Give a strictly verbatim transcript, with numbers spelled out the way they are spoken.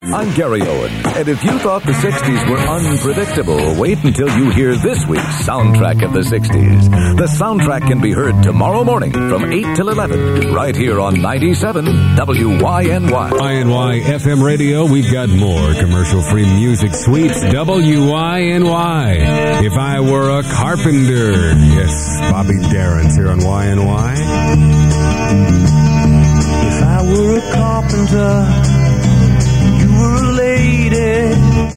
I'm Gary Owen, and if you thought the sixties were unpredictable, wait until you hear this week's Soundtrack of the sixties. The soundtrack can be heard tomorrow morning from eight till eleven, right here on ninety-seven W Y N Y. Y N Y F M radio, we've got more commercial-free music sweets. W Y N Y. If I Were a Carpenter. Yes, Bobby Darin's here on Y N Y. If I were a carpenter, you were a lady.